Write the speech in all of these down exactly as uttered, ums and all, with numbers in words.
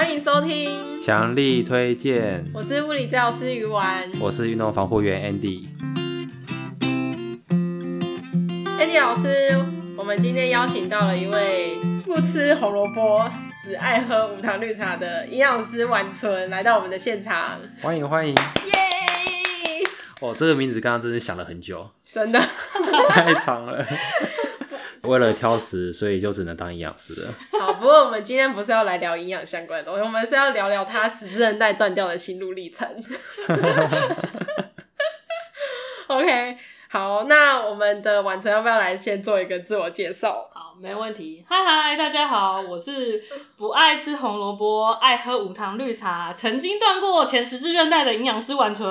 欢迎收听强力推荐， 我是物理治疗师鱼丸， 我是运动防护员 Andy。 Andy 老师，我们今天邀请到了一位不吃红萝卜只爱喝无糖绿茶的营养师婉纯来到我们的现场， 欢迎欢迎， 耶！ 哦，这个名字刚刚真是想了很久， 真的太长了。为了挑食，所以就只能当营养师了。 好，不过我们今天不是要来聊营养相关的东西，我们是要聊聊他十字韧带断掉的心路历程。OK， 好，那我们的婉纯要不要来先做一个自我介绍？ 好，没问题。嗨嗨，大家好，我是不爱吃红萝卜，爱喝无糖绿茶，曾经断过前十字韧带的营养师婉纯。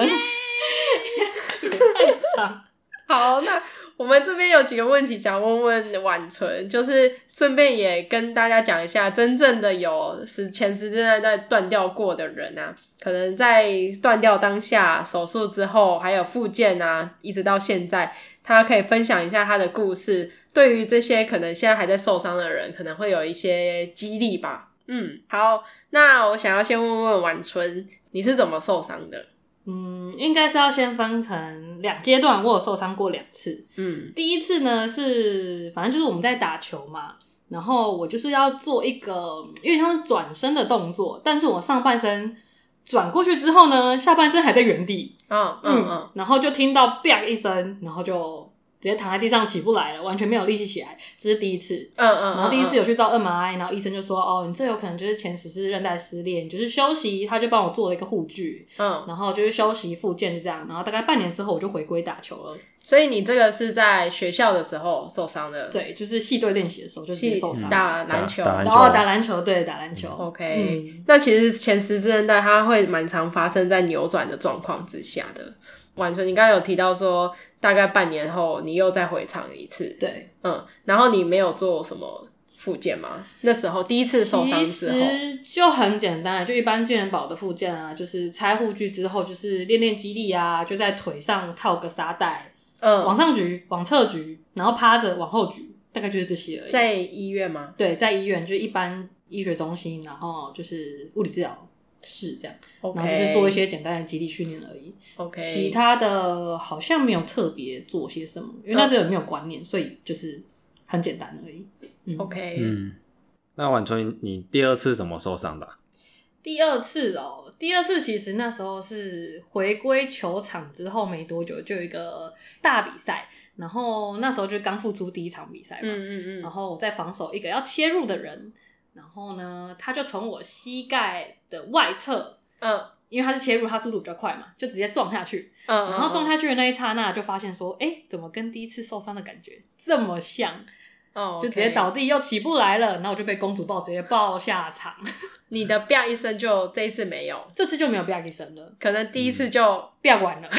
也太长。 好，那我们这边有几个问题想问问婉纯，就是顺便也跟大家讲一下，真正的有前十字韧带断掉过的人啊，可能在断掉当下、手术之后，还有复健啊，一直到现在，他可以分享一下他的故事，对于这些可能现在还在受伤的人，可能会有一些激励吧。嗯，好，那我想要先问问婉纯，你是怎么受伤的？ 嗯，应该是要先分成两阶段，我有受伤过两次。嗯，第一次呢是反正就是我们在打球嘛，然后我就是要做一个有点像是转身的动作，但是我上半身转过去之后呢，下半身还在原地。 嗯嗯嗯， 然后就听到 biang 一声，然后就直接躺在地上起不来了，完全没有力气起来，这是第一次。嗯嗯，然后第一次有去照 M R I， 然后医生就说，哦，你这有可能就是前十字韧带撕裂，你就是休息，他就帮我做了一个护具，嗯，然后就是休息复健就这样，然后大概半年之后我就回归打球了。 所以你这个是在学校的时候受伤的？ 对，就是系队练习的时候就直接受伤。 打篮球， 打篮球， 哦，打篮球，对，打篮球。 OK，嗯，那其实前十字韧带它会蛮常发生在扭转的状况之下的。婉纯，你刚刚有提到说，大概半年后你又再回场一次， 对， 嗯，然后你没有做什么复健吗？那时候第一次受伤之后， 其实就很简单，就一般健人宝的复健啊，就是拆护具之后，就是练练肌力啊，就在腿上套个沙袋，嗯，往上举，往侧举，然后趴着往后举，大概就是这些而已。 在医院吗？ 对，在医院，就是一般医学中心，然后就是物理治疗室这样， okay， 然后就是做一些简单的肌力训练而已。OK， 其他的好像没有特别做些什么，因为那时候没有观念，所以就是很简单而已。 嗯、OK， 嗯，那婉纯，你第二次怎么受伤的啊？ 第二次哦，第二次其实那时候是回归球场之后没多久，就有一个大比赛，然后那时候就刚复出第一场比赛嘛，嗯嗯嗯，然后我在防守一个要切入的人，然后呢，他就从我膝盖的外侧，嗯，因为他是切入，他速度比较快嘛，就直接撞下去，嗯，然后撞下去的那一刹那，就发现说，哎，怎么跟第一次受伤的感觉这么像？哦， okay， 就直接倒地又起不来了，然后我就被公主抱直接抱下场。 你的啪一声就这一次没有， 这次就没有啪一声了， 可能第一次就啪完了，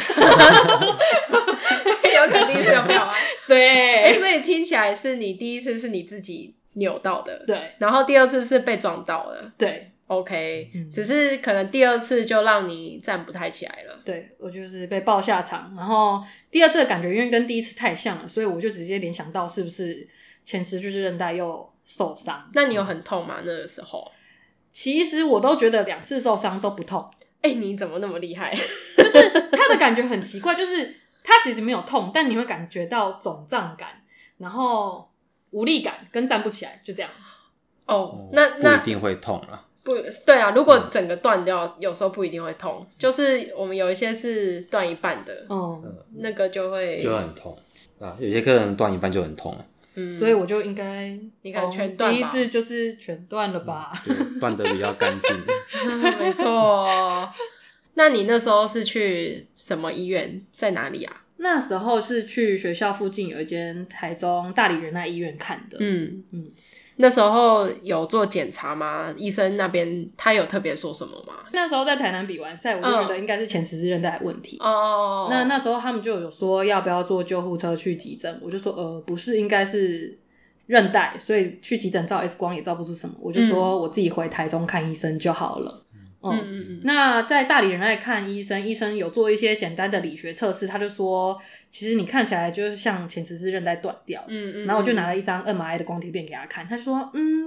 有可能第一次就啪完。 对， 欸，所以听起来是你第一次是你自己扭到的， 对， 然后第二次是被撞到了， 对。 OK，嗯，只是可能第二次就让你站不太起来了。 对，我就是被抱下场，然后第二次的感觉因为跟第一次太像了，所以我就直接联想到是不是前十字韧带又受伤。 那你有很痛吗？那个时候？ 其实我都觉得两次受伤都不痛。 哎，欸，你怎么那么厉害？ 就是它的感觉很奇怪，就是它其实没有痛，但你会感觉到肿胀感，然后无力感跟站不起来，就这样。 哦，那那不一定会痛啦。 不对啊，如果整个断掉，有时候不一定会痛，就是我们有一些是断一半的，嗯，那个就会就很痛啊。有些客人断一半就很痛了， 嗯，所以我就应该你看全断吧， 第一次就是全断了吧， 嗯，断得比较干净。 没错。那你那时候是去什么医院？在哪里啊？ 那时候是去学校附近有一间台中大理仁爱医院看的，嗯嗯。那时候有做检查吗？医生那边他有特别说什么吗？ 那时候在台南比完赛，我就觉得应该是前十字韧带的问题。哦，那那时候他们就有说要不要坐救护车去急诊，我就说呃不是，应该是韧带，所以去急诊照 X 光也照不出什么，我就说我自己回台中看医生就好了。嗯嗯嗯，那在大理仁爱看医生，医生有做一些简单的理学测试，他就说其实你看起来就像前十字韧带断掉。嗯嗯，然后我就拿了一张 M R I 的光碟片给他看，他就说嗯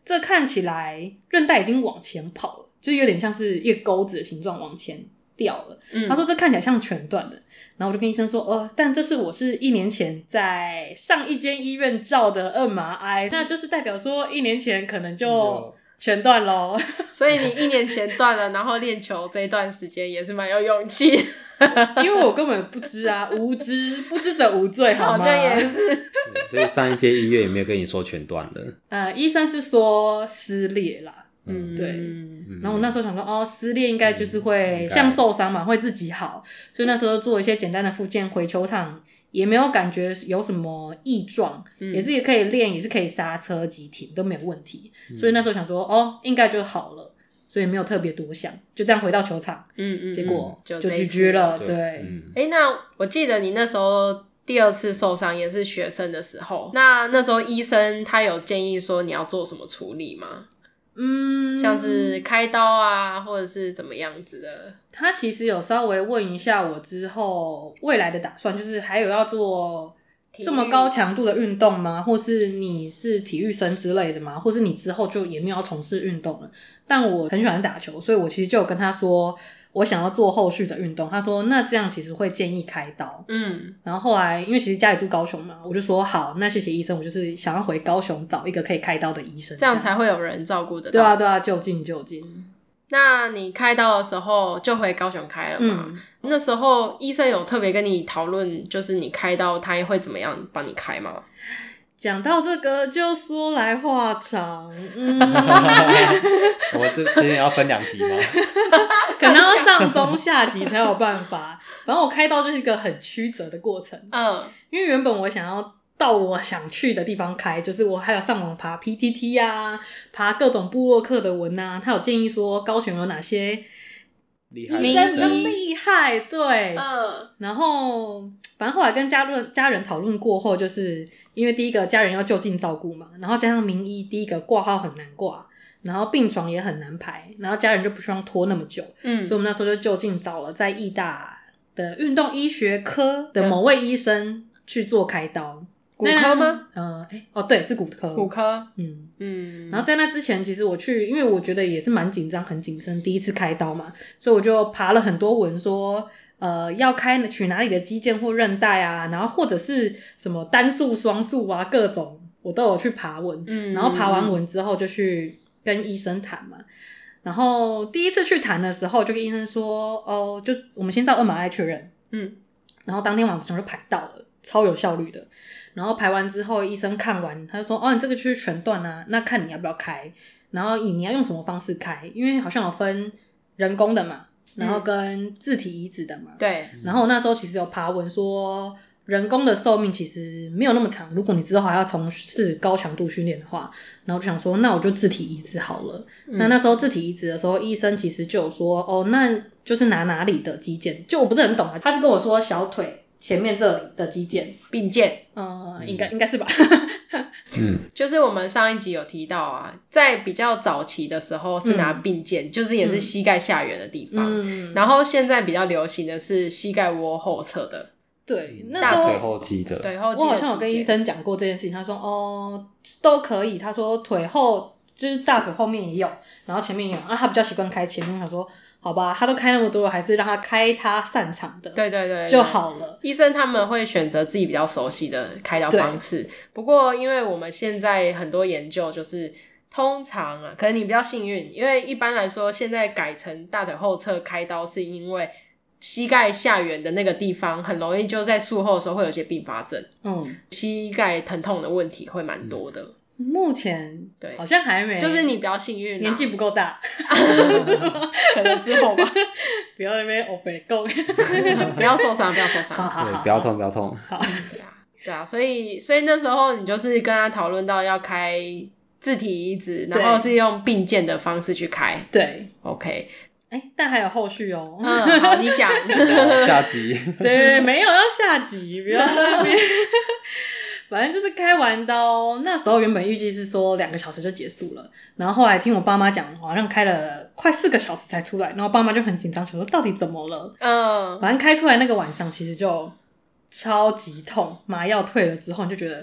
这看起来韧带已经往前跑了，就是有点像是一个钩子的形状往前掉了、嗯、他说这看起来像全断的，然后我就跟医生说呃，但这是我是一年前在上一间医院照的 M R I， 那就是代表说一年前可能就全断咯。 所以你一年前断了，然后练球这一段时间也是蛮有勇气因为我根本不知啊，无知，不知者无罪，好吗？ 好像也是所以上一届医院也没有跟你说全断的。 呃，医生是说撕裂啦， 嗯， 对。 嗯、 然后我那时候想说，哦，撕裂应该就是会像受伤嘛，会自己好，所以那时候做一些简单的复健，回球场也没有感觉有什么异状、嗯，也是也可以练，也是可以刹车急停都没有问题、嗯，所以那时候想说，哦，应该就好了。所以没有特别多想，就这样回到球场，嗯嗯，结果就 G G 了，对。哎、 嗯欸，那我记得你那时候第二次受伤也是学生的时候，那那时候医生他有建议说你要做什么处理吗？嗯，像是开刀啊，或者是怎么样子的？ 他其实有稍微问一下我之后未来的打算，就是还有要做这么高强度的运动吗？或是你是体育生之类的吗？或是你之后就也没有要从事运动了？但我很喜欢打球，所以我其实就有跟他说我想要做后续的运动。他说那这样其实会建议开刀。嗯，然后后来因为其实家里住高雄嘛，我就说好，那谢谢医生，我就是想要回高雄找一个可以开刀的医生， 这样才会有人照顾得到。 对啊对啊，就近就近。 那你开刀的时候就回高雄开了嘛、嗯、那时候医生有特别跟你讨论就是你开刀他会怎么样帮你开吗？ 讲到这个就说来话长，嗯我这这要分两集吗？ 可能要上中下集才有办法。反正我开刀就是一个很曲折的过程，嗯，因为原本我想要到我想去的地方开，就是我还有上网爬 P T T 啊，爬各种部落客的文啊，他有建议说高雄有哪些厉害医生比较厉害，对，嗯，然后反正后来跟家人家人讨论过后，就是因为第一个家人要就近照顾嘛，然后加上名医第一个挂号很难挂，然后病床也很难排，然后家人就不希望拖那么久，嗯，所以我们那时候就就近找了在义大的运动医学科的某位医生去做开刀。 骨科吗？ 呃，哎，哦，对，是骨科。 骨科， 嗯嗯。然后在那之前，其实我去，因为我觉得也是蛮紧张、很谨慎，第一次开刀嘛，所以我就爬了很多文说，呃，要开取哪里的肌腱或韧带啊，然后或者是什么单束、双束啊，各种我都有去爬文。嗯。然后爬完文之后，就去跟医生谈嘛。然后第一次去谈的时候，就跟医生说，哦，就我们先照 M R I 确认。嗯。然后当天晚上就排到了，超有效率的。然后排完之后医生看完他就说哦你这个就是全断啊，那看你要不要开，然后你要用什么方式开，因为好像有分人工的嘛，然后跟自体移植的嘛、嗯、对，然后我那时候其实有爬文说人工的寿命其实没有那么长，如果你之后还要从事高强度训练的话，然后就想说那我就自体移植好了、嗯、那那时候自体移植的时候医生其实就有说哦那就是拿哪里的肌腱，就我不是很懂啊，他是跟我说小腿前面这里的肌腱髌腱， 嗯，应该应该是吧。 嗯，就是我们上一集有提到啊，在比较早期的时候是拿髌腱、嗯，就是也是膝盖下缘的地方、嗯。然后现在比较流行的是膝盖窝后侧的， 对，那大腿后肌的。 对，后肌的。我好像有跟医生讲过这件事情，他说哦都可以，他说腿后就是大腿后面也有，然后前面也有啊，他比较习惯开前面，我想说。好吧，他都开那么多了，还是让他开他擅长的， 对对 对, 对就好了。 医生他们会选择自己比较熟悉的开刀方式，不过因为我们现在很多研究就是通常啊，可能你比较幸运，因为一般来说现在改成大腿后侧开刀是因为膝盖下缘的那个地方很容易就在术后的时候会有一些并发症，嗯，膝盖疼痛的问题会蛮多的。嗯目前对好像还没， 就是你比较幸运、啊， 年纪不够大， 可能之后吧。 不要在那边欧北共， 不要受伤，不要受伤， 好好好， 不要痛，不要痛。 好， 对啊，对啊，所以所以那时候你就是跟他讨论到要开自体移植，然后是用并腱的方式去开， 对 ，OK。 哎、欸，但还有后续哦。 嗯，好，你讲下集。 对，没有要下集，不要在那边。反正就是开完刀，那时候原本预计是说两个小时就结束了，然后后来听我爸妈讲，好像开了快四个小时才出来，然后爸妈就很紧张，想说到底怎么了？嗯，反正开出来那个晚上其实就超级痛，麻药退了之后你就觉得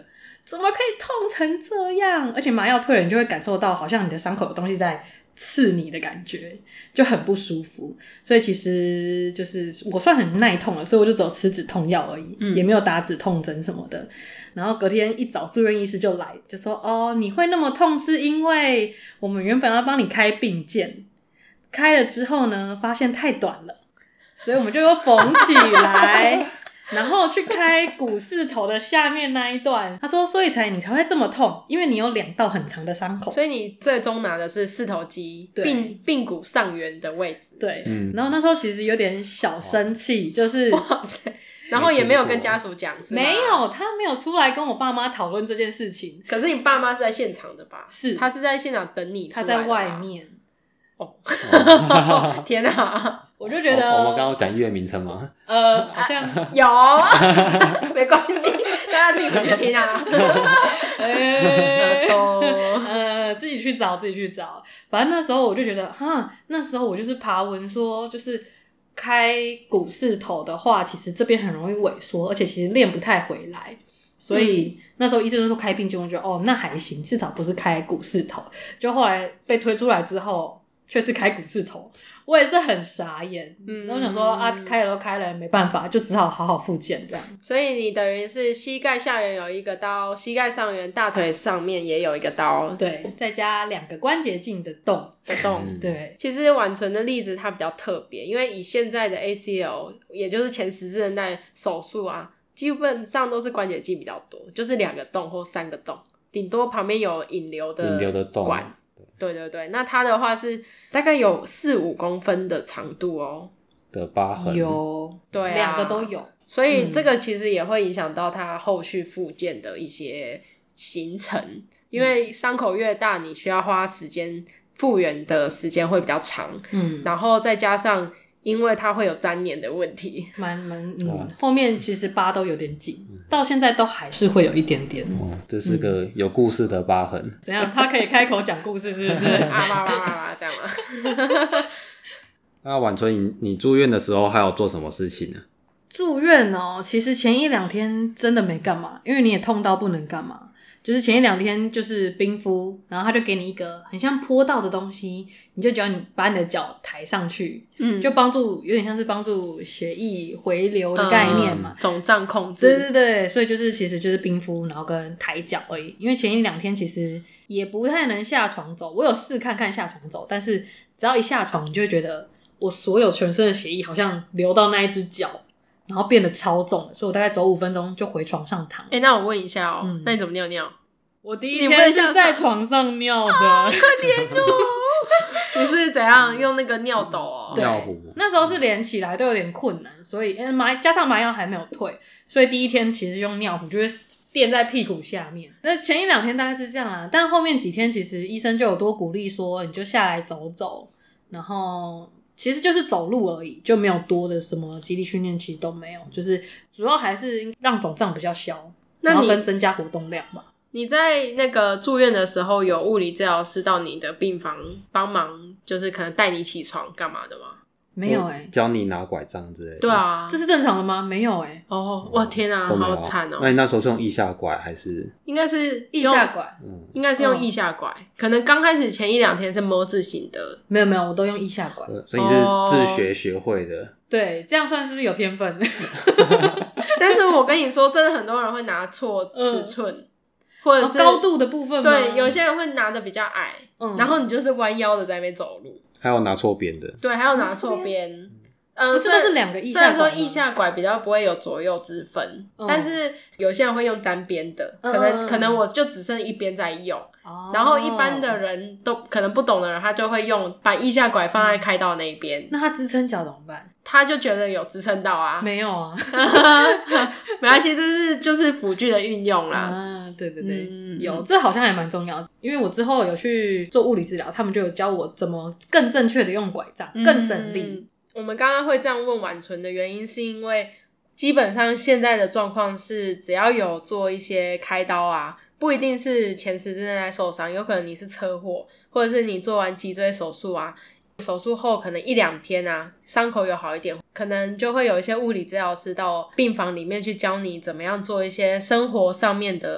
怎么可以痛成这样？而且麻药退了，你就会感受到好像你的伤口有东西在刺你的感觉，就很不舒服。所以其实就是我算很耐痛了，所以我就只有吃止痛药而已、嗯、也没有打止痛针什么的。然后隔天一早住院医师就来就说，哦，你会那么痛是因为我们原本要帮你开并件，开了之后呢发现太短了，所以我们就又缝起来然后去开股四头的下面那一段。他说所以才你才会这么痛，因为你有两道很长的伤口。 所以你最终拿的是四头肌髌髌骨上缘的位置。 对、嗯、然后那时候其实有点小生气，就是哇塞，然后也没有跟家属讲是吗？ 没有，他没有出来跟我爸妈讨论这件事情。 可是你爸妈是在现场的吧？ 是， 他是在现场等你出来的吧？ 他在外面。 哦，天哪！ 我就觉得、 哦、我们刚刚讲医院名称吗？ 呃，好像、 啊、有没关系，大家自己回去听啊。 欸、呃，自己去找，自己去找。反正那时候我就觉得，哈，那时候我就是爬文说，就是开股四头的话，其实这边很容易萎缩，而且其实练不太回来。所以、嗯、那时候医生就说开并件，我觉得哦，那还行，至少不是开股四头。就后来被推出来之后，却是开股四头。我也是很傻眼，嗯，然后我想说啊，开了都开了，没办法，就只好好好复健这样。 所以你等于是膝盖下缘有一个刀，膝盖上缘大腿上面也有一个刀， 对，再加两个关节镜的洞的洞、 嗯，对。 其实婉纯的例子它比较特别，因为以现在的 A C L， 也就是前十字韧带手术啊，基本上都是关节镜比较多，就是两个洞或三个洞，顶多旁边有引流的引流的洞管。对对对，那它的话是大概有四五公分的长度哦的疤痕， 有， 对啊， 两个都有， 所以这个其实也会影响到它后续复健的一些行程，因为伤口越大，你需要花时间复原的时间会比较长，嗯，然后再加上因为它会有粘连的问题， 蛮蛮嗯，后面其实疤都有点紧、嗯，到现在都还是会有一点点。 哦，这是个有故事的疤痕。嗯、 怎样？他可以开口讲故事，是不是？ 啊哇哇哇哇这样吗？ 那婉纯，你你住院的时候还有做什么事情呢？ 住院哦，其实前一两天真的没干嘛，因为你也痛到不能干嘛。就是前一两天就是冰敷，然后他就给你一个很像坡道的东西，你就只要你把你的脚抬上去，嗯，就帮助有点像是帮助血液回流的概念嘛， 嗯、肿胀控制。 对对对，所以就是其实就是冰敷，然后跟抬脚而已。因为前一两天其实也不太能下床走，我有试看看下床走，但是只要一下床，你就会觉得我所有全身的血液好像流到那一只脚。然后变得超重了，所以我大概走五分钟就回床上躺。 哎、欸，那我问一下哦、喔嗯，那你怎么尿尿？ 我第一天是在床上尿的， 好可怜哦！你是怎样用那个尿斗哦？ 尿壶。 那时候是连起来都有点困难，所以麻加上麻药还没有退，所以第一天其实用尿壶就是垫在屁股下面。那前一两天大概是这样啦，但后面几天其实医生就有多鼓励说，你就下来走走，然后。其实就是走路而已，就没有多的什么肌力训练，其实都没有，就是主要还是让肿胀比较消，然后跟增加活动量吧。 你在那个住院的时候，有物理治疗师到你的病房帮忙，就是可能带你起床干嘛的吗？ 没有哎、欸， 教你拿拐杖之类的。 对啊， 这是正常的吗？没有哎、欸。 哦，哇天啊，好惨哦！ 那你那时候是用腋下拐还是？ 应该是腋下拐， 嗯，应该是用腋下拐、嗯。可能刚开始前一两天是么字形的， 没有没有，我都用腋下拐。 所以你是自学学会的。哦、 对，这样算是不是有天分？ 但是我跟你说，真的很多人会拿错尺寸。嗯或者是、 哦、高度的部分吗？ 对，有些人会拿的比较矮、嗯，然后你就是弯腰的在那边走路。 还有拿错边的。 对，还有拿错边。嗯， 不是都是两个腋下拐吗？ 虽然说腋下拐比较不会有左右之分、嗯，但是有些人会用单边的，可能、嗯、可能我就只剩一边在用、哦，然后一般的人都可能不懂的人，他就会用把腋下拐放在开道那一边、嗯。 那他支撑脚怎么办？ 他就觉得有支撑到啊， 没有啊， 没关系，这是就是辅具的运用啦。 啊，对对对，嗯、有这好像还蛮重要的，因为我之后有去做物理治疗，他们就有教我怎么更正确的用拐杖，更省力。 嗯我们刚刚会这样问婉纯的原因是因为基本上现在的状况是只要有做一些开刀啊，不一定是前十字韧带受伤，有可能你是车祸，或者是你做完脊椎手术啊，手术后可能一两天啊伤口有好一点，可能就会有一些物理治疗师到病房里面去教你怎么样做一些生活上面的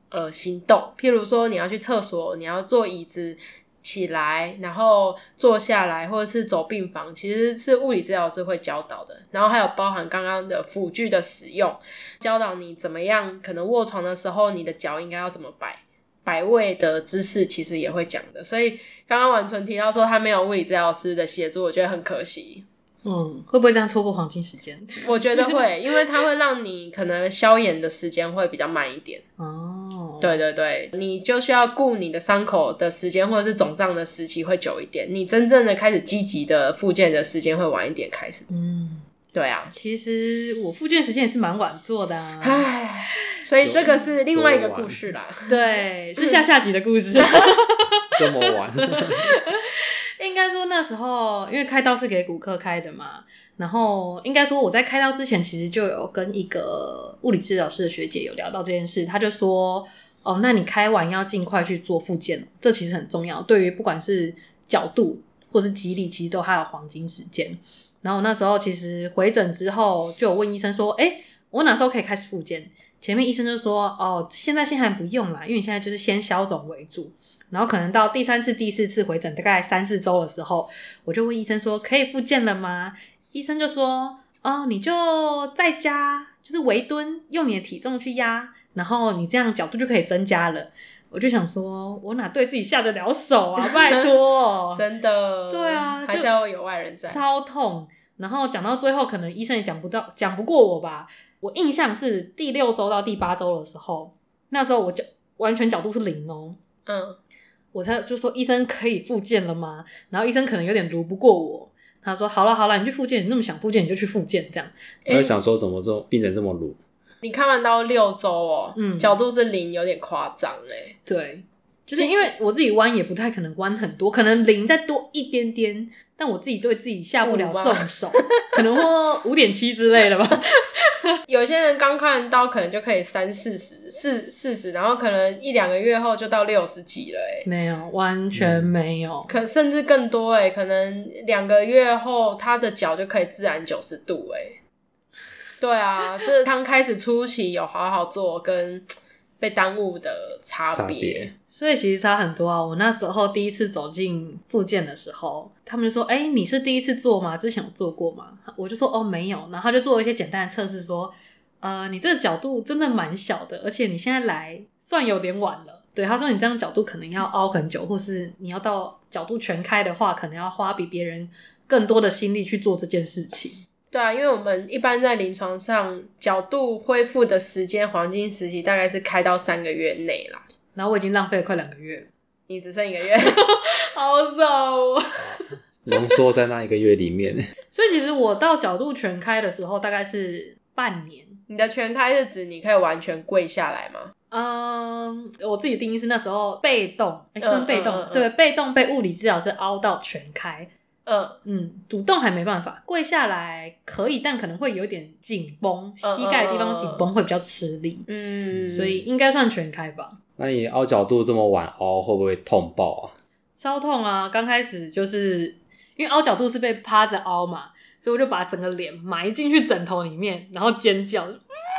呃行动，譬如说你要去厕所，你要坐椅子起来，然后坐下来，或者是走病房，其实是物理治疗师会教导的。然后还有包含刚刚的辅具的使用，教导你怎么样，可能卧床的时候你的脚应该要怎么摆，摆位的姿势其实也会讲的。所以刚刚婉纯提到说他没有物理治疗师的协助，我觉得很可惜。 嗯，会不会这样错过黄金时间？ 我觉得会，因为它会让你可能消炎的时间会比较慢一点。 哦， 对对对，你就需要顾你的伤口的时间，或者是肿胀的时期会久一点，你真正的开始积极的复健的时间会晚一点开始。 嗯， 对啊， 其实我复健时间也是蛮晚做的啊。 唉，所以这个是另外一个故事啦。 对，是下下集的故事。 这么晚。 应该说那时候因为开刀是给骨科开的嘛，然后应该说我在开刀之前其实就有跟一个物理治疗师的学姐有聊到这件事，她就说哦，那你开完要尽快去做复健，这其实很重要，对于不管是角度或是肌力其实都还有黄金时间。然后那时候其实回诊之后就有问医生说诶我哪时候可以开始复健，前面医生就说哦，现在先还不用啦，因为你现在就是先消肿为主，然后可能到第三次第四次回诊大概三四周的时候，我就问医生说可以复健了吗？医生就说哦，你就在家就是微蹲，用你的体重去压，然后你这样角度就可以增加了。我就想说我哪对自己下得了手啊，拜托。 真的， 对啊， 还是要有外人在， 超痛。然后讲到最后可能医生也讲不到讲不过我吧，我印象是第六周到第八周的时候，那时候我就完全角度是零哦。 嗯， 我才就说医生可以复健了吗？然后医生可能有点撸不过我，他说好了好了，你去复健，你那么想复健你就去复健这样。 我在想说怎么这种病人这么鲁？ 你看完到六周哦， 嗯， 角度是零，有点夸张哎。 对，就是因为我自己弯也不太可能弯很多，可能零再多一点点，但我自己对自己下不了重手，可能或五点七之类的吧。 有些人刚看到可能就可以三四十、四四十，然后可能一两个月后就到六十几了哎。 没有，完全没有， 可甚至更多哎，可能两个月后他的脚就可以自然九十度哎。对啊，这刚开始初期有好好做跟被耽误的差别， 所以其实差很多啊。我那时候第一次走进复健的时候，他们就说诶你是第一次做吗？之前有做过吗？我就说哦没有，然后他就做了一些简单的测试说呃，你这个角度真的蛮小的，而且你现在来算有点晚了。对，他说你这样角度可能要凹很久，或是你要到角度全开的话，可能要花比别人更多的心力去做这件事情。 对啊，因为我们一般在临床上角度恢复的时间黄金时期大概是开到三个月内啦， 然后我已经浪费了快两个月了， 你只剩一个月。 好少哦。 浓缩在那一个月里面。 所以其实我到角度全开的时候大概是半年。 你的全开是指你可以完全跪下来吗？ 嗯，我自己的定义是那时候被动，哎、欸，算被动、嗯嗯嗯、对，被动被物理治疗师凹到全开。嗯嗯，主动还没办法，跪下来可以，但可能会有点紧绷，膝盖的地方紧绷会比较吃力。嗯，所以应该算全开吧。 那你凹角度这么晚凹，会不会痛爆啊？ 超痛啊！刚开始就是因为凹角度是被趴着凹嘛，所以我就把整个脸埋进去枕头里面，然后尖叫。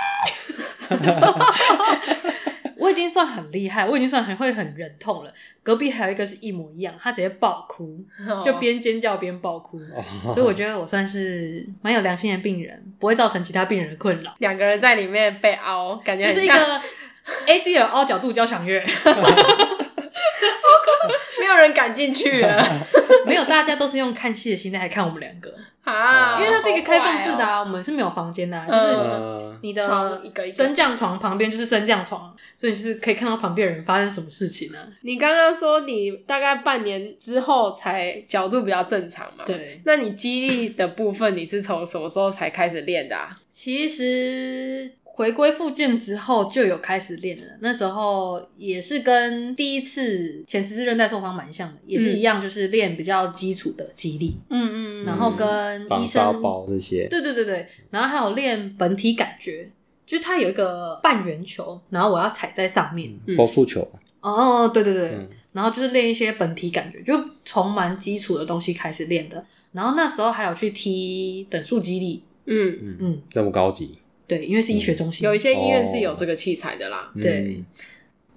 我已经算很厉害，我已经算很会很忍痛了。隔壁还有一个是一模一样，他直接爆哭，就边尖叫边爆哭。哦、所以我觉得我算是蛮有良心的病人，不会造成其他病人的困扰。 两个人在里面被凹，感觉很就是一个 A C 的凹角度交响乐。 没有人敢进去了。 没有，大家都是用看戏的心态来看我们两个啊， 因为它是一个开放式的啊，哦、我们是没有房间的、啊，就是你的升降床旁边就是升降床，所以你就是可以看到旁边的人发生什么事情呢、啊？ 你刚刚说你大概半年之后才角度比较正常嘛？ 对， 那你肌力的部分你是从什么时候才开始练的啊？ 其实回归复健之后就有开始练了，那时候也是跟第一次前十字韧带受伤蛮像的，也是一样，就是练比较基础的肌力，嗯嗯，然后跟医生绑沙包这些， 对对对对，然后还有练本体感觉，就是它有一个半圆球，然后我要踩在上面， 包速球， 哦，对对对，嗯、然后就是练一些本体感觉，就从蛮基础的东西开始练的，然后那时候还有去踢等速肌力， 嗯嗯嗯，这么高级。 对，因为是医学中心、 嗯、有一些医院是有这个器材的啦、 嗯、对，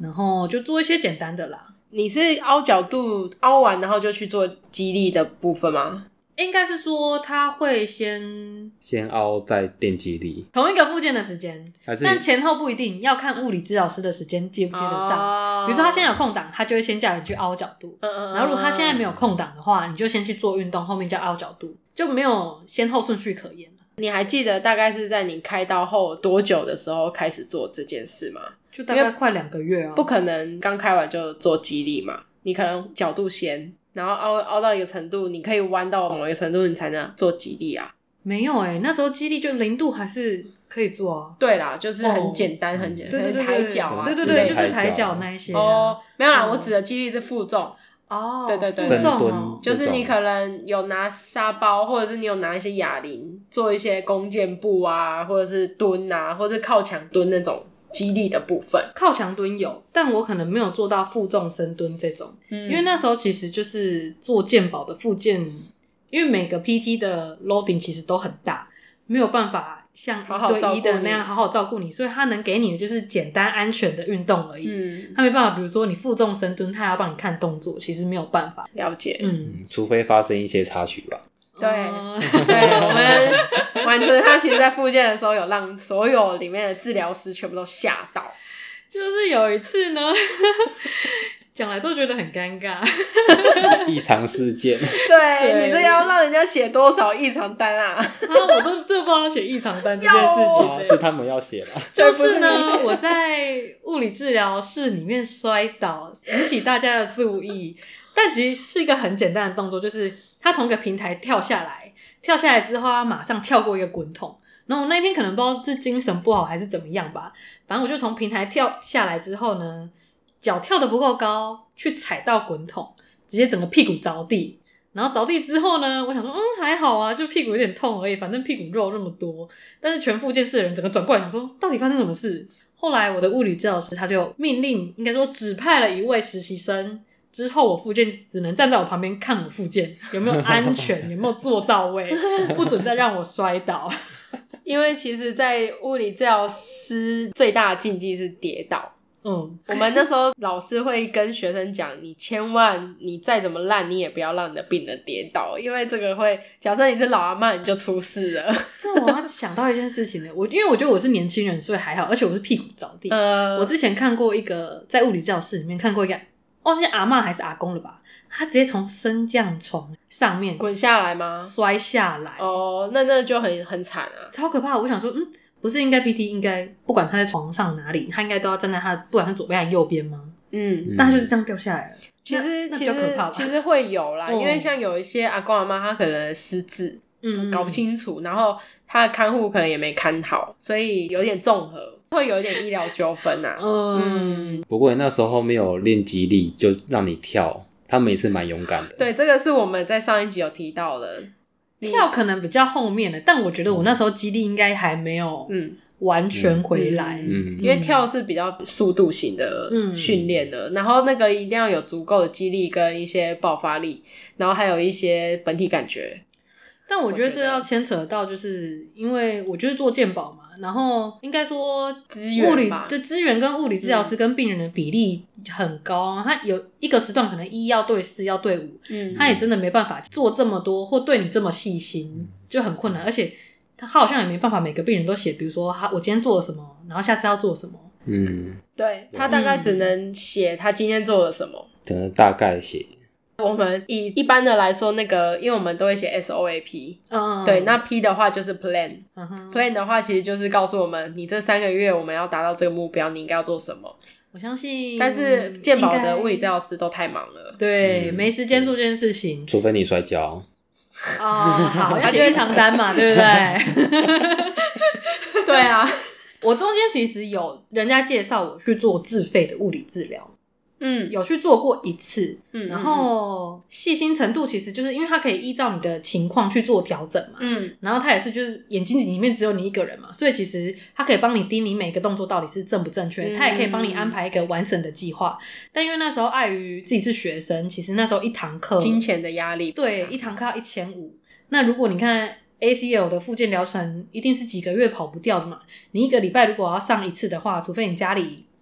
然后就做一些简单的啦。 你是凹角度凹完然后就去做肌力的部分吗？ 应该是说他会先先凹再练肌力， 同一个复健的时间， 还是但前后不一定，要看物理治疗师的时间接不接得上。 哦、 比如说他现在有空档，他就会先叫你去凹角度， 嗯嗯嗯， 然后如果他现在没有空档的话，你就先去做运动，后面叫凹角度，就没有先后顺序可言了。 你还记得大概是在你开刀后多久的时候开始做这件事吗？ 就大概快两个月啊， 不可能刚开完就做肌力嘛，你可能角度先，然后凹凹到一个程度，你可以弯到某一个程度，你才能做肌力啊。 没有欸，那时候肌力就零度还是可以做啊。 对啦，就是很简单，哦、很简单， 对对对， 抬脚啊， 对对对，就是抬脚那一些、啊。 哦，没有啦，嗯、我指的肌力是负重。 哦， 对对对， 负重哦， 就是你可能有拿沙包，或者是你有拿一些哑铃，做一些弓箭步啊，或者是蹲啊，或者是靠墙蹲那种肌力的部分。 靠墙蹲有，但我可能没有做到负重深蹲这种，嗯、因为那时候其实就是做健保的复健，因为每个 P T 的 loading 其实都很大，没有办法像一对一的那样好好照顾你，所以他能给你的就是简单安全的运动而已。嗯，他没办法，比如说你负重深蹲，他要帮你看动作，其实没有办法。 了解， 嗯，除非发生一些插曲吧。 对，呃、对，我们完成他其实在复健的时候有让所有里面的治疗师全部都吓到。 就是有一次呢，讲来都觉得很尴尬。 异常事件。 对，对你这要让人家写多少异常单啊？ 啊，我都真的不知道写异常单这件事情、欸。 是他们要写啦。 就是呢，我在物理治疗室里面摔倒，引起大家的注意。但其实是一个很简单的动作，就是他从一个平台跳下来，跳下来之后，他马上跳过一个滚筒。然后我那天可能不知道是精神不好还是怎么样吧，反正我就从平台跳下来之后呢，脚跳得不够高，去踩到滚筒，直接整个屁股着地。然后着地之后呢，我想说嗯还好啊，就屁股有点痛而已，反正屁股肉那么多。但是全复健室的人整个转过来想说到底发生什么事。后来我的物理治疗师他就命令，应该说指派了一位实习生，之后我复健只能站在我旁边看我复健有没有安全有没有做到位，不准再让我摔倒。 因为其实在物理治疗师最大的禁忌是跌倒。嗯，我们那时候老师会跟学生讲，你千万你再怎么烂你也不要让你的病人跌倒，因为这个会假设你是老阿嬷你就出事了。 这我要想到一件事情呢，我因为我觉得我是年轻人所以还好，而且我是屁股着地、呃、我之前看过一个在物理治疗室里面看过一个忘记阿嬷还是阿公了吧，他直接从升降床上面滚下来吗？ 摔下来。 哦，那那就很很惨啊， 超可怕。我想说嗯不是应该 P T 应该不管他在床上哪里，他应该都要站在他不管他左边还是右边吗？嗯，但他就是这样掉下来了。 其实那那比较可怕吧， 其实会有啦、哦、因为像有一些阿公阿嬷他可能失智，嗯，搞不清楚，然后他的看护可能也没看好，所以有点综合，会有一点医疗纠纷啊。 嗯, 嗯不过你那时候没有练肌力就让你跳，他们也是蛮勇敢的。 对，这个是我们在上一集有提到的。 跳可能比较后面的，但我觉得我那时候肌力应该还没有嗯完全回来。 嗯，嗯因为跳是比较速度型的训练的、嗯、然后那个一定要有足够的肌力跟一些爆发力，然后还有一些本体感觉。 但我觉得这要牵扯到，就是因为我就是做健保嘛，然后应该说资源物理就资源跟物理治疗师跟病人的比例很高，他有一个时段可能一要对四要对五，嗯，他也真的没办法做这么多或对你这么细心，就很困难。而且他好像也没办法每个病人都写，比如说他我今天做了什么，然后下次要做什么。 嗯， 对，他大概只能写他今天做了什么， 可能大概写。 我们以一般的来说，那个因为我们都会写 S O A P， 嗯，对，那 P 的话就是 Plan， 嗯 Plan 的话其实就是告诉我们，你这三个月我们要达到这个目标，你应该要做什么。 我相信， 但是健保的物理治疗师都太忙了， 对，嗯、没时间做这件事情， 除非你摔跤。 哦，好，要写一长单嘛，对不对？ 对啊， 我中间其实有人家介绍我去做自费的物理治疗。嗯，有去做过一次，嗯，然后细心程度其实就是因为它可以依照你的情况去做调整嘛，嗯，然后它也是就是眼睛里面只有你一个人嘛，所以其实它可以帮你盯你每个动作到底是正不正确，嗯，它也可以帮你安排一个完整的计划。但因为那时候碍于自己是学生，其实那时候一堂课金钱的压力， 对，一堂课要一千五，那如果你看 A C L 的复健疗程一定是几个月跑不掉的嘛，你一个礼拜如果要上一次的话，除非你家里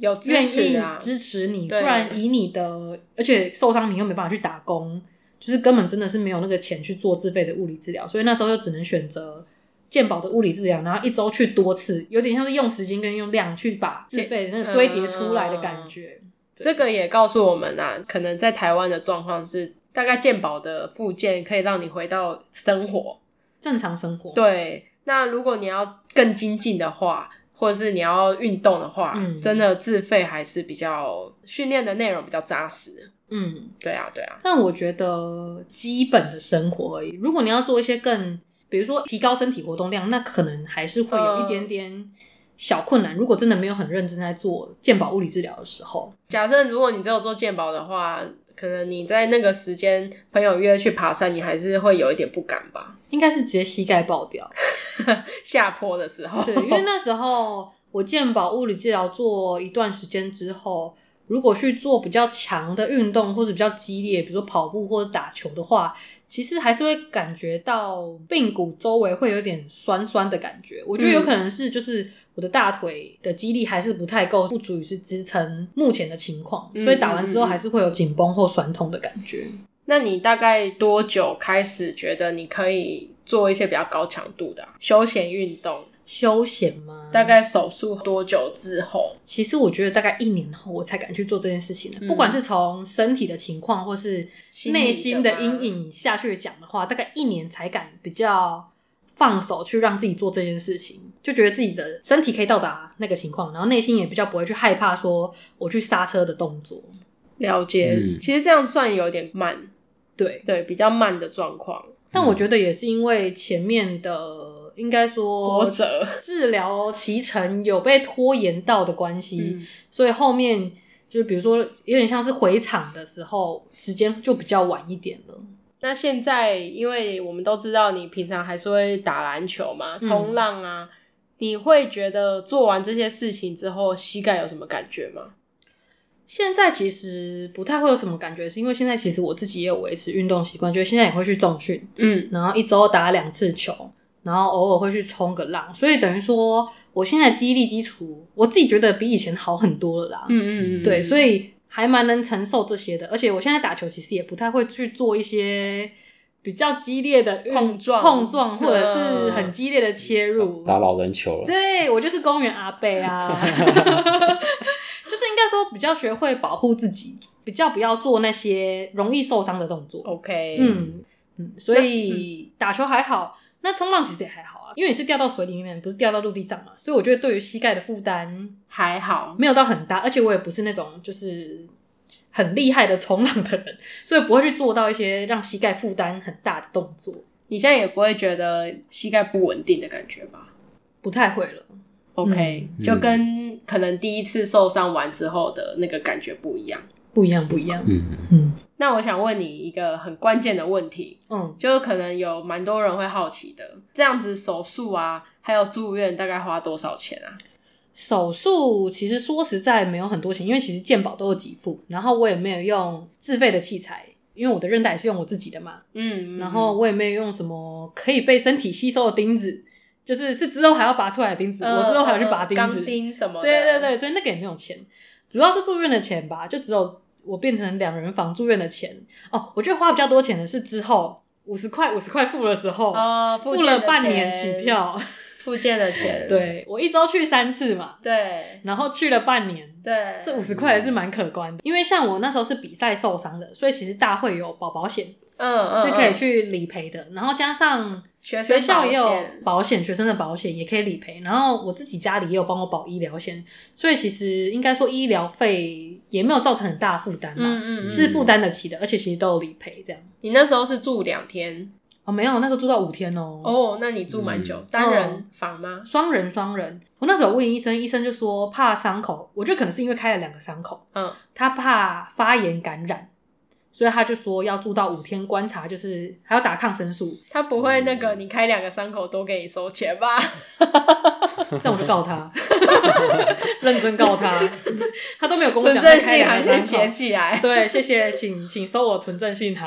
有支持啊， 愿意支持你，不然以你的，而且受伤你又没办法去打工，就是根本真的是没有那个钱去做自费的物理治疗，所以那时候就只能选择健保的物理治疗，然后一周去多次，有点像是用时间跟用量去把自费的那个堆叠出来的感觉。嗯、 这个也告诉我们啊，可能在台湾的状况是，大概健保的附件可以让你回到生活， 正常生活。 对，那如果你要更精进的话，或者是你要运动的话、嗯、真的自费还是比较训练的内容比较扎实。嗯，对啊对啊。 但我觉得基本的生活而已，如果你要做一些更比如说提高身体活动量，那可能还是会有一点点小困难、嗯、如果真的没有很认真在做健保物理治疗的时候。 假设如果你只有做健保的话，可能你在那个时间朋友约去爬山，你还是会有一点不敢吧。 应该是直接膝盖爆掉下坡的时候。 对，因为那时候我健保物理治疗做一段时间之后，如果去做比较强的运动或者比较激烈，比如说跑步或者打球的话，其实还是会感觉到髌骨周围会有点酸酸的感觉。我觉得有可能是就是我的大腿的肌力还是不太够，不足以去支撑目前的情况，所以打完之后还是会有紧绷或酸痛的感觉。 那你大概多久开始觉得你可以做一些比较高强度的、啊、休闲运动？ 休闲吗？ 大概手术多久之后？ 其实我觉得大概一年后我才敢去做这件事情的、嗯、不管是从身体的情况或是内心的阴影下去讲的话，大概一年才敢比较放手去让自己做这件事情，就觉得自己的身体可以到达那个情况，然后内心也比较不会去害怕说我去刹车的动作。 了解、嗯、其实这样算有点慢。 对对，比较慢的状况。 但我觉得也是因为前面的应该说波折治疗期程有被拖延到的关系、嗯、所以后面就比如说有点像是回场的时候时间就比较晚一点了。 那现在因为我们都知道你平常还是会打篮球嘛，冲浪啊、嗯、你会觉得做完这些事情之后膝盖有什么感觉吗？ 现在其实不太会有什么感觉，是因为现在其实我自己也有维持运动习惯，就是现在也会去重训，嗯，然后一周打两次球，然后偶尔会去冲个浪，所以等于说我现在的肌力基础我自己觉得比以前好很多了啦。嗯嗯嗯，对，所以还蛮能承受这些的。而且我现在打球其实也不太会去做一些比较激烈的碰撞碰撞或者是很激烈的切入， 打老人球了。 对，我就是公园阿伯啊就是应该说比较学会保护自己，比较不要做那些容易受伤的动作。 OK， 嗯嗯，所以打球还好，那冲浪其实也还好啊，因为你是掉到水里面不是掉到陆地上嘛，所以我觉得对于膝盖的负担还好， 没有到很大，而且我也不是那种就是很厉害的冲浪的人，所以不会去做到一些让膝盖负担很大的动作。 你现在也不会觉得膝盖不稳定的感觉吧？ 不太会了。 OK、嗯、就跟可能第一次受伤完之后的那个感觉不一样。 不一样不一样。 嗯嗯。 那我想问你一个很关键的问题，嗯，就是可能有蛮多人会好奇的，这样子手术啊还有住院大概花多少钱啊？ 手术其实说实在没有很多钱，因为其实健保都有给付，然后我也没有用自费的器材，因为我的韧带也是用我自己的嘛，嗯，然后我也没有用什么可以被身体吸收的钉子，就是是之后还要拔出来的钉子、呃、我之后还要去拔钉子， 钢钉什么的， 对对对，所以那个也没有钱，主要是住院的钱吧，就只有我变成两人房住院的钱。哦，我觉得花比较多钱的是之后五十块五十块付的时候，哦，付了半年起跳， 复健的钱。 对，我一周去三次嘛， 对， 然后去了半年， 对， 这五十块也是蛮可观的。因为像我那时候是比赛受伤的，所以其实大会有保保险，嗯嗯，是可以去理赔的，然后加上学校也有保险，学生的保险也可以理赔，然后我自己家里也有帮我保医疗险，所以其实应该说医疗费也没有造成很大的负担嘛，嗯嗯嗯，是负担得起的，而且其实都有理赔这样。 你那时候是住两天？ 哦，没有，那时候住到五天哦。 哦，那你住蛮久，嗯、单人房吗？ 双人，双人。我那时候问医生，医生就说怕伤口，我觉得可能是因为开了两个伤口，嗯，他怕发炎感染，所以他就说要住到五天观察，就是还要打抗生素。 他不会那个你开两个伤口都给你收钱吧？ 这样我就告他，认真告他，他都没有跟我讲他开两个伤口。存证信函先写起来。对，谢谢，请请收我存证信函。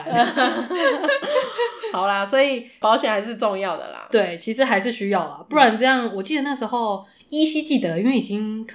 好啦，所以保险还是重要的啦。 对，其实还是需要啦，不然这样，我记得那时候依稀记得，因为已经可能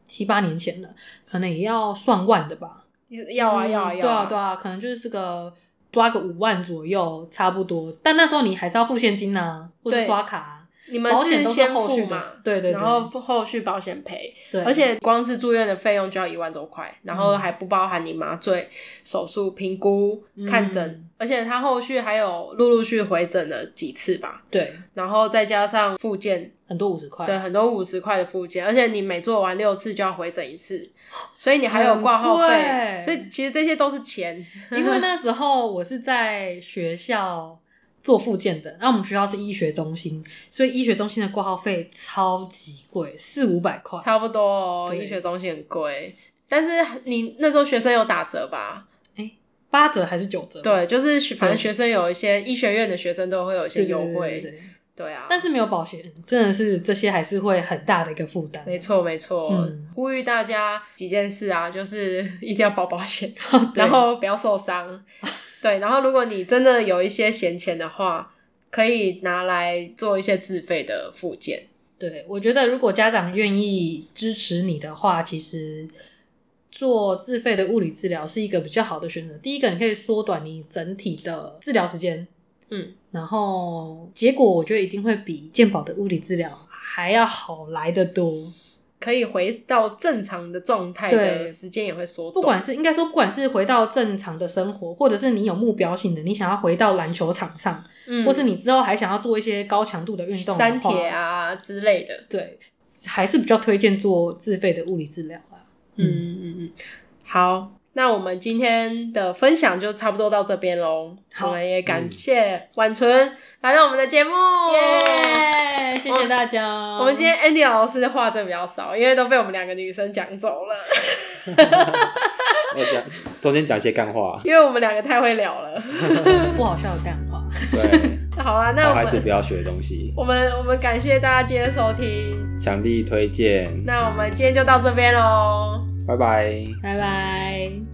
七八年前了，可能也要算万的吧。 要啊要啊要啊， 对啊对啊，可能就是这个抓个五万左右差不多，但那时候你还是要付现金啊，或者刷卡啊。 你们保险都先后续付嘛， 对对对， 然后后续保险赔， 对， 而且光是住院的费用就要一万多块，然后还不包含你麻醉、手术、评估、看诊、嗯，而且他后续还有陆陆续回诊了几次吧， 对， 然后再加上复健， 很多五十块， 对，很多五十块的复健，而且你每做完六次就要回诊一次，所以你还有挂号费，所以其实这些都是钱。 因为那时候我是在学校做复健的，然后我们学校是医学中心，所以医学中心的挂号费超级贵，四五百块， 差不多哦。医学中心很贵，但是你那时候学生有打折吧？ 哎，八折还是九折？ 对，就是反正学生有一些医学院的学生都会有一些优惠，对对对对对，对啊。 但是没有保险，真的是这些还是会很大的一个负担。 没错没错、嗯，呼吁大家几件事啊，就是一定要保保险，然后不要受伤。对，然后如果你真的有一些闲钱的话，可以拿来做一些自费的复健。 对，我觉得如果家长愿意支持你的话，其实做自费的物理治疗是一个比较好的选择。第一个，你可以缩短你整体的治疗时间，嗯，然后结果我觉得一定会比健保的物理治疗还要好来得多。 可以回到正常的状态的时间也会缩短， 不管是应该说不管是回到正常的生活，或者是你有目标性的，你想要回到篮球场上、嗯、或是你之后还想要做一些高强度的运动的话， 三铁啊之类的， 对，还是比较推荐做自费的物理治疗啦。 嗯嗯嗯，好，那我们今天的分享就差不多到这边咯。我们也感谢婉纯来到我们的节目， 耶、yeah, 谢谢大家。 我们今天 Andy 老师的话真的比较少，因为都被我们两个女生讲走了。 我讲中间讲一些干话， 因为我们两个太会聊了。 不好笑的干话。 对， 好啦，那我们好孩子不要学的东西。 我们我们感谢大家今天收听， 强力推荐。 那我们今天就到这边咯， 拜拜， 拜拜。